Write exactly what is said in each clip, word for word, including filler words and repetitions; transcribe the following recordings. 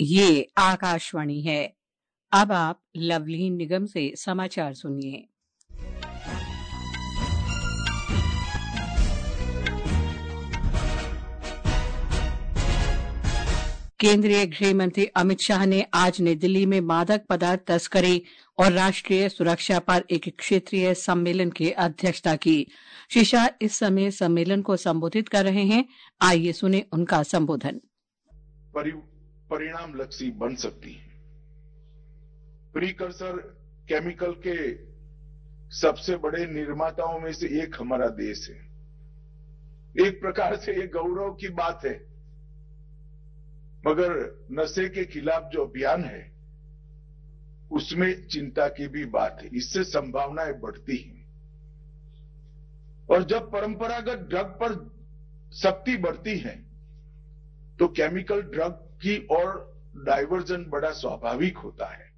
ये आकाशवाणी है। अब आप लवलीन निगम से समाचार सुनिए। केंद्रीय गृह मंत्री अमित शाह ने आज नई दिल्ली में मादक पदार्थ तस्करी और राष्ट्रीय सुरक्षा पर एक क्षेत्रीय सम्मेलन की अध्यक्षता की। श्री शाह इस समय सम्मेलन को संबोधित कर रहे हैं। आइए सुने उनका संबोधन। परि, परिणाम लक्ष्य बन सकती है। प्रीकर्सर केमिकल के सबसे बड़े निर्माताओं में से एक हमारा देश है। एक प्रकार से ये गौरव की बात है, मगर नशे के खिलाफ जो अभियान है उसमें चिंता की भी बात है। इससे संभावनाएं बढ़ती हैं और जब परंपरागत ड्रग पर शक्ति बढ़ती है तो केमिकल ड्रग की ओर डाइवर्जन बड़ा स्वाभाविक होता है।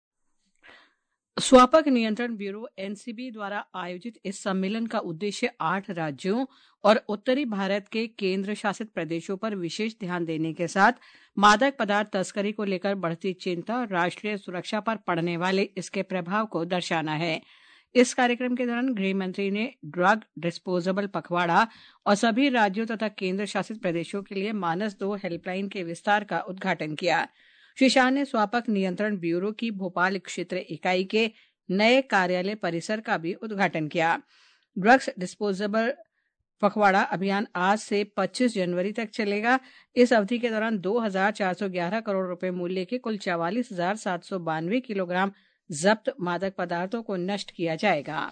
स्वापक नियंत्रण ब्यूरो एनसीबी द्वारा आयोजित इस सम्मेलन का उद्देश्य आठ राज्यों और उत्तरी भारत के केंद्र शासित प्रदेशों पर विशेष ध्यान देने के साथ मादक पदार्थ तस्करी को लेकर बढ़ती चिंता और राष्ट्रीय सुरक्षा पर पड़ने वाले इसके प्रभाव को दर्शाना है। इस कार्यक्रम के दौरान गृह मंत्री ने ड्रग डिस्पोजेबल पखवाड़ा और सभी राज्यों तथा केंद्र शासित प्रदेशों के लिए मानस दो हेल्पलाइन के विस्तार का उद्घाटन किया। श्री शाह ने स्वापक नियंत्रण ब्यूरो की भोपाल क्षेत्र इकाई के नए कार्यालय परिसर का भी उद्घाटन किया। ड्रग्स डिस्पोजेबल पखवाड़ा अभियान आज से पच्चीस जनवरी तक चलेगा। इस अवधि के दौरान दो हजार चार सौ ग्यारह करोड़ रुपए मूल्य के कुल चवालीस हजार सात सौ बानवे किलोग्राम जब्त मादक पदार्थों को नष्ट किया जाएगा।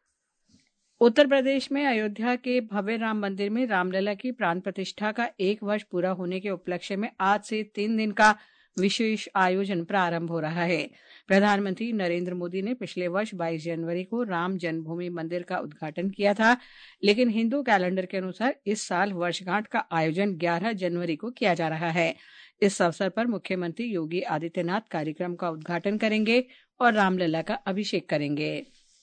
उत्तर प्रदेश में अयोध्या के भव्य राम मंदिर में रामलला की प्राण प्रतिष्ठा का एक वर्ष पूरा होने के उपलक्ष्य में आज से तीन दिन का विशेष आयोजन प्रारंभ हो रहा है। प्रधानमंत्री नरेंद्र मोदी ने पिछले वर्ष बाईस जनवरी को राम जन्मभूमि मंदिर का उद्घाटन किया था, लेकिन हिंदू कैलेंडर के अनुसार इस साल वर्षगांठ का आयोजन ग्यारह जनवरी को किया जा रहा है। इस अवसर पर मुख्यमंत्री योगी आदित्यनाथ कार्यक्रम का उद्घाटन करेंगे और रामलला का अभिषेक करेंगे।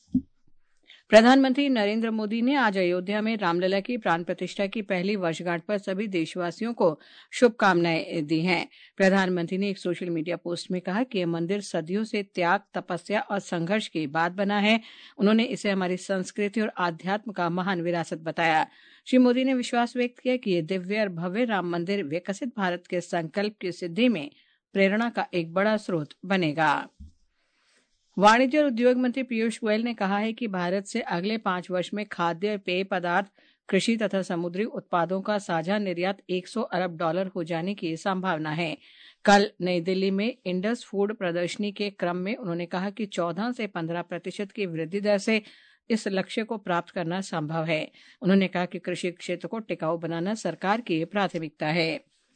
प्रधानमंत्री नरेंद्र मोदी ने आज अयोध्या में रामलला की प्राण प्रतिष्ठा की पहली वर्षगांठ पर सभी देशवासियों को शुभकामनाएं दी हैं। प्रधानमंत्री ने एक सोशल मीडिया पोस्ट में कहा कि यह मंदिर सदियों से त्याग, तपस्या और संघर्ष के बाद बना है। उन्होंने इसे हमारी संस्कृति और आध्यात्म का महान विरासत बताया। श्री मोदी ने विश्वास व्यक्त किया कि यह दिव्य और भव्य राम मंदिर विकसित भारत के संकल्प की सिद्धि में प्रेरणा का एक बड़ा स्रोत बनेगा। वाणिज्य और उद्योग मंत्री पीयूष गोयल ने कहा है कि भारत से अगले पांच वर्ष में खाद्य, पेय पदार्थ, कृषि तथा समुद्री उत्पादों का साझा निर्यात सौ अरब डॉलर हो जाने की संभावना है। कल नई दिल्ली में इंडस फूड प्रदर्शनी के क्रम में उन्होंने कहा कि चौदह से पंद्रह प्रतिशत की वृद्धि दर से इस लक्ष्य को प्राप्त करना संभव है। उन्होंने कहा कि कृषि क्षेत्र को टिकाऊ बनाना सरकार की प्राथमिकता है।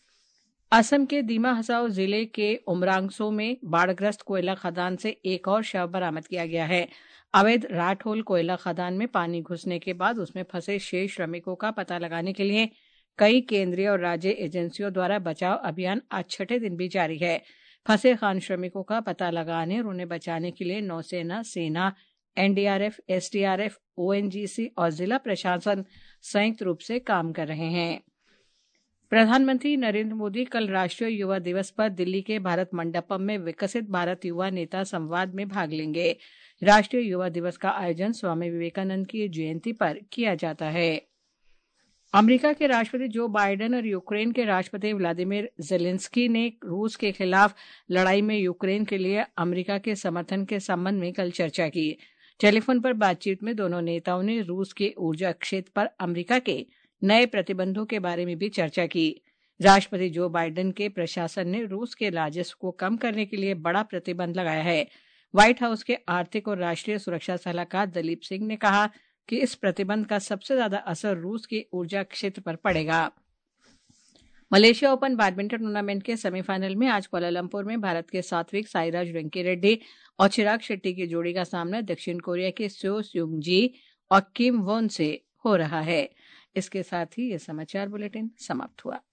असम के दीमा हसाओ जिले के उमरांगसो में बाढ़ग्रस्त कोयला खदान से एक और शव बरामद किया गया है। अवैध राट होल कोयला खदान में पानी घुसने के बाद उसमें फंसे शेष श्रमिकों का पता लगाने के लिए कई केंद्रीय और राज्य एजेंसियों द्वारा बचाव अभियान आज छठे दिन भी जारी है। फंसे खान श्रमिकों का पता लगाने और उन्हें बचाने के लिए नौसेना, सेना, एनडीआरएफ, एसडीआरएफ, ओएनजीसी और जिला प्रशासन संयुक्त रूप से काम कर रहे हैं। प्रधानमंत्री नरेंद्र मोदी कल राष्ट्रीय युवा दिवस पर दिल्ली के भारत मंडपम में विकसित भारत युवा नेता संवाद में भाग लेंगे। राष्ट्रीय युवा दिवस का आयोजन स्वामी विवेकानंद की जयंती पर किया जाता है। अमेरिका के राष्ट्रपति जो बाइडेन और यूक्रेन के राष्ट्रपति व्लादिमीर जेलेंस्की ने रूस के खिलाफ लड़ाई में यूक्रेन के लिए अमेरिका के समर्थन के संबंध में कल चर्चा की। टेलीफोन पर बातचीत में दोनों नेताओं ने रूस के ऊर्जा क्षेत्र पर अमेरिका के नए प्रतिबंधों के बारे में भी चर्चा की। राष्ट्रपति जो बाइडेन के प्रशासन ने रूस के राजस्व को कम करने के लिए बड़ा प्रतिबंध लगाया है। व्हाइट हाउस के आर्थिक और राष्ट्रीय सुरक्षा सलाहकार दलीप सिंह ने कहा कि इस प्रतिबंध का सबसे ज्यादा असर रूस के ऊर्जा क्षेत्र पर पड़ेगा। मलेशिया ओपन बैडमिंटन टूर्नामेंट के सेमीफाइनल में आज कुआलालंपुर में भारत के सात्विक साईराज वेंकीरेड्डी और चिराग शेट्टी की जोड़ी का सामना दक्षिण कोरिया के सो स्यूंग जी और किम वोन से हो रहा है। इसके साथ ही यह समाचार बुलेटिन समाप्त हुआ।